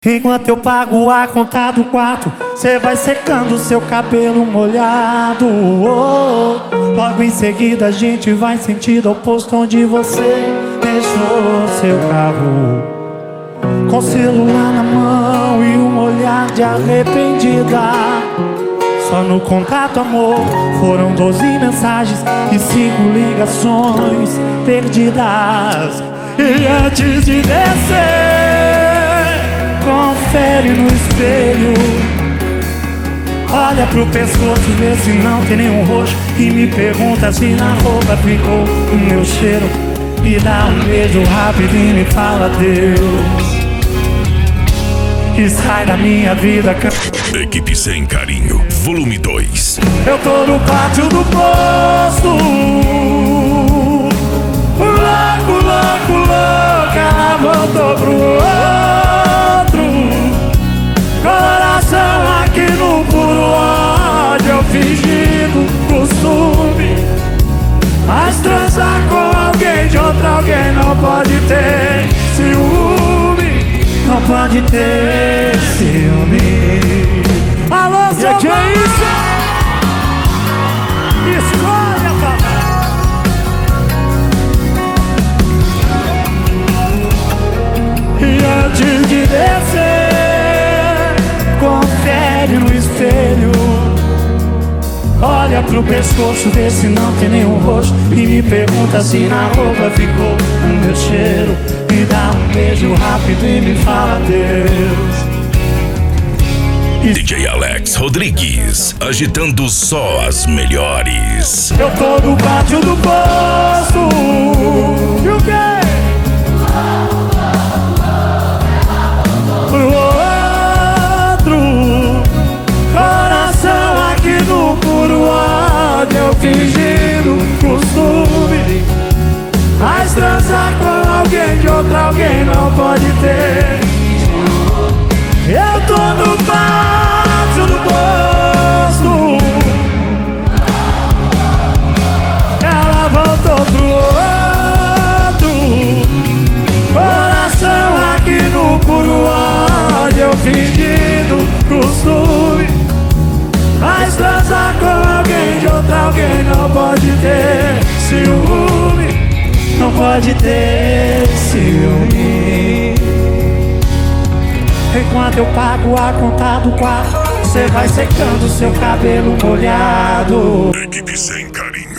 Enquanto eu pago a conta do quarto, cê vai secando seu cabelo molhado. Logo em seguida a gente vai em sentido oposto, onde você deixou seu carro, com o celular na mão e um olhar de arrependida. Só no contato, amor, foram 12 mensagens e 5 ligações perdidas. E antes de descer, confere no espelho, olha pro pescoço, vê se não tem nenhum roxo, e me pergunta se na roupa ficou o meu cheiro. Me dá um beijo rápido e me fala adeus, e sai da minha vida. Equipe Sem Carinho, volume 2. Eu tô no pátio do posto, louco, louco, louco, ela voltou pro outro. Coração aqui no puro ódio, eu fingindo costume, mas transar com alguém de outro alguém não pode ter ciúme, não pode ter ciúme. Alô, seu que é isso? Escolha, papai. E antes de descer, confere no espelho, olha pro pescoço, vê se não tem nenhum roxo, e me pergunta se na roupa ficou o meu cheiro. Me dá um beijo rápido e me fala adeus. DJ Alex Rodrigues, agitando só as melhores. Eu tô no pátio do posto, e o quê? Pro outro, coração aqui no puro ódio, eu fingindo costume, mas transar com alguém de outro alguém não pode ter. Eu tô no pátio do posto, ela voltou pro outro. Coração aqui no puro ódio, eu fingindo costume, mas transar com alguém de outro alguém não pode ter ciúme, não pode ter ciúme. Enquanto eu pago a conta do quarto, cê vai secando seu cabelo molhado. Equipe Sem Carinho.